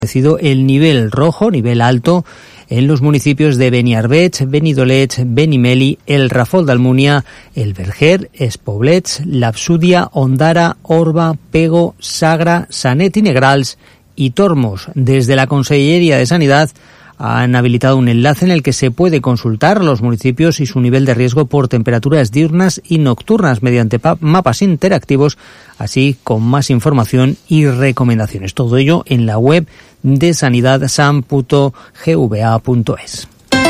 el nivel rojo, nivel alto, en los municipios de Beniarbeig, Benidoleig, Benimeli, el Rafol d'Almunia, el Verger, Espoblets, l'Absúdia, Ondara, Orba, Pego, Sagra, Sanet y Negrals y Tormos. Desde la Consellería de Sanidad han habilitado un enlace en el que se puede consultar los municipios y su nivel de riesgo por temperaturas diurnas y nocturnas mediante mapas interactivos, así con más información y recomendaciones. Todo ello en la web de sanidadsan.gva.es.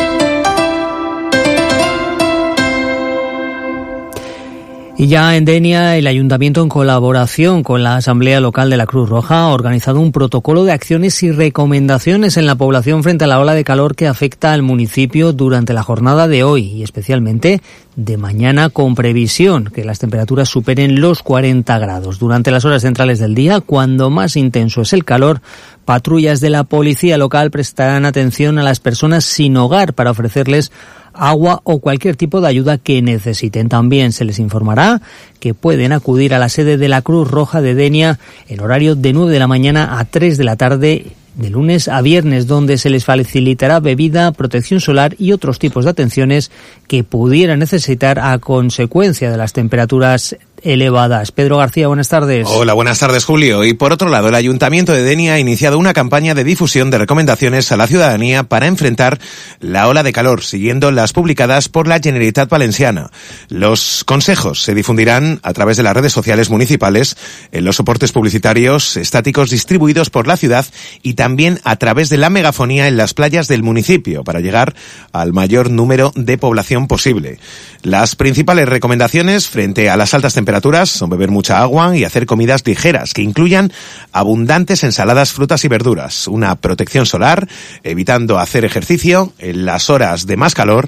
Y ya en Denia, el Ayuntamiento, en colaboración con la Asamblea Local de la Cruz Roja, ha organizado un protocolo de acciones y recomendaciones en la población frente a la ola de calor que afecta al municipio durante la jornada de hoy y especialmente de mañana, con previsión que las temperaturas superen los 40 grados. Durante las horas centrales del día, cuando más intenso es el calor, patrullas de la policía local prestarán atención a las personas sin hogar para ofrecerles agua o cualquier tipo de ayuda que necesiten. También se les informará que pueden acudir a la sede de la Cruz Roja de Denia en horario de 9 de la mañana a 3 de la tarde, de lunes a viernes, donde se les facilitará bebida, protección solar y otros tipos de atenciones que pudieran necesitar a consecuencia de las temperaturas elevadas. Pedro García, buenas tardes. Hola, buenas tardes, Julio. Y por otro lado, el Ayuntamiento de Denia ha iniciado una campaña de difusión de recomendaciones a la ciudadanía para enfrentar la ola de calor, siguiendo las publicadas por la Generalitat Valenciana. Los consejos se difundirán a través de las redes sociales municipales, en los soportes publicitarios estáticos distribuidos por la ciudad y también a través de la megafonía en las playas del municipio, para llegar al mayor número de población posible. Las principales recomendaciones frente a las altas temperaturas son beber mucha agua y hacer comidas ligeras que incluyan abundantes ensaladas, frutas y verduras, una protección solar, evitando hacer ejercicio en las horas de más calor,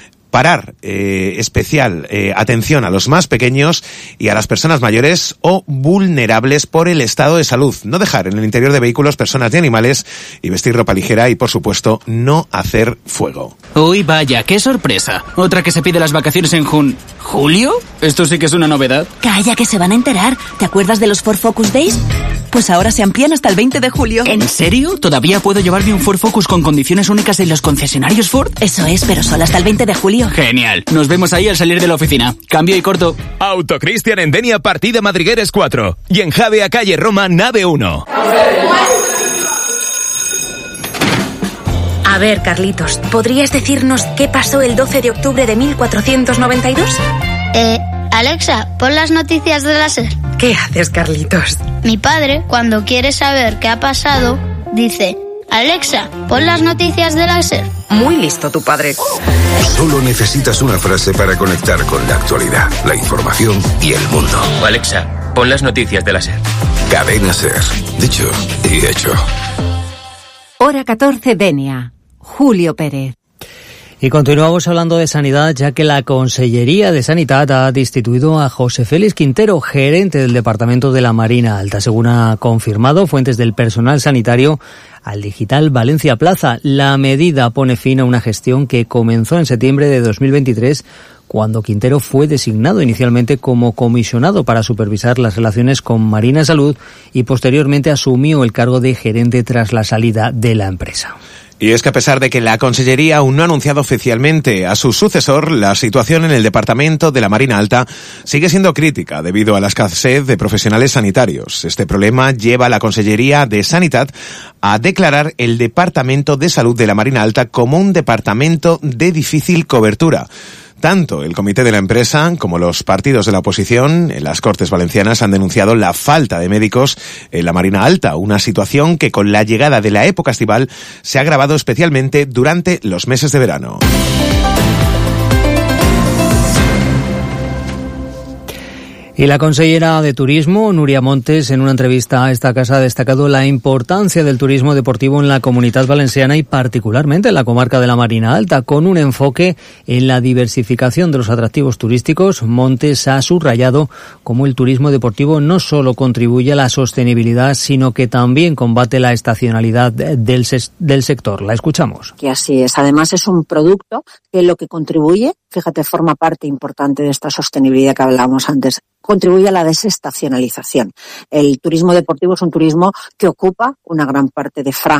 parar especial atención a los más pequeños y a las personas mayores o vulnerables por el estado de salud, no dejar en el interior de vehículos personas y animales y vestir ropa ligera y, por supuesto, no hacer fuego. Uy, vaya, qué sorpresa. Otra que se pide las vacaciones en ¿Julio? Esto sí que es una novedad. Calla, que se van a enterar. ¿Te acuerdas de los Ford Focus Days? Pues ahora se amplían hasta el 20 de julio. ¿En serio? ¿Todavía puedo llevarme un Ford Focus con condiciones únicas en los concesionarios Ford? Eso es, pero solo hasta el 20 de julio. Genial. Nos vemos ahí al salir de la oficina. Cambio y corto. Autocristian en Denia, partida Madrigueres 4. Y en Jave, a calle Roma, nave 1. A ver, Carlitos, ¿podrías decirnos qué pasó el 12 de octubre de 1492? Alexa, pon las noticias de la SER. ¿Qué haces, Carlitos? Mi padre, cuando quiere saber qué ha pasado, dice: Alexa, pon las noticias de la SER. Muy listo tu padre. Solo necesitas una frase para conectar con la actualidad, la información y el mundo. Alexa, pon las noticias de la SER. Cadena SER. Dicho y hecho. Hora 14, Denia. Julio Pérez. Y continuamos hablando de sanidad, ya que la Consellería de Sanidad ha destituido a José Félix Quintero, gerente del Departamento de la Marina Alta, según ha confirmado fuentes del personal sanitario al digital Valencia Plaza. La medida pone fin a una gestión que comenzó en septiembre de 2023, cuando Quintero fue designado inicialmente como comisionado para supervisar las relaciones con Marina Salud y posteriormente asumió el cargo de gerente tras la salida de la empresa. Y es que a pesar de que la Consellería aún no ha anunciado oficialmente a su sucesor, la situación en el Departamento de la Marina Alta sigue siendo crítica debido a la escasez de profesionales sanitarios. Este problema lleva a la Consellería de Sanidad a declarar el Departamento de Salud de la Marina Alta como un departamento de difícil cobertura. Tanto el comité de la empresa como los partidos de la oposición en las Cortes Valencianas han denunciado la falta de médicos en la Marina Alta, una situación que con la llegada de la época estival se ha agravado especialmente durante los meses de verano. Y la consellera de Turismo, Núria Montes, en una entrevista a esta casa ha destacado la importancia del turismo deportivo en la Comunitat Valenciana y particularmente en la comarca de la Marina Alta, con un enfoque en la diversificación de los atractivos turísticos. Montes ha subrayado cómo el turismo deportivo no solo contribuye a la sostenibilidad, sino que también combate la estacionalidad del sector. La escuchamos. Que así es. Además es un producto que lo que contribuye, fíjate, forma parte importante de esta sostenibilidad que hablábamos antes. contribuye a la desestacionalización. El turismo deportivo es un turismo que ocupa una gran parte de franja